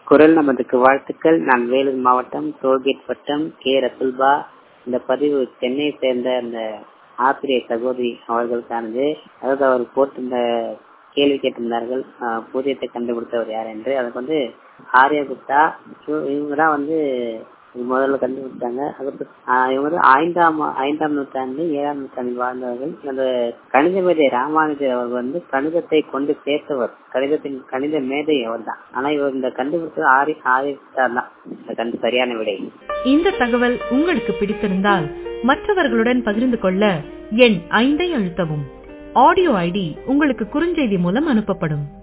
குரல் நமதுக்கு வாழ்த்துக்கள். நான் வேலூர் மாவட்டம் டோல்கேட் வட்டம் கே ரசுல்பா. இந்த பதிவு சென்னையை சேர்ந்த அந்த ஆசிரியர் சகோதரி அவர்களுக்கானது. அதாவது அவர் போட்டிருந்த கேள்வி கேட்டிருந்தார்கள், பூஜ்ஜியத்தை கண்டுபிடித்தவர் யார் என்று. அதுக்கு ஆர்யா குப்தா இவங்க தான் முதல்ல கண்டுபிடிச்சாங்க. அதுக்கு இவங்க ஐந்தாம் நூற்றாண்டு 7ஆம் நூற்றாண்டில் வாழ்ந்தவர்கள். அந்த கணித மேதை ராமானுஜர் அவர் கணிதத்தை கொண்டு சேர்த்தவர். கணித மேதை அவர் தான். ஆனா இவர் இந்த கண்டுபிடிச்சது ஆர்யா குப்தா தான் சரியான விடை. இந்த தகவல் உங்களுக்கு பிடித்திருந்தால் மற்றவர்களுடன் பகிர்ந்து கொள்ள எண் 5 அழுத்தவும். ஆடியோ ஐடி உங்களுக்கு குறுஞ்செய்தி மூலம் அனுப்பப்படும்.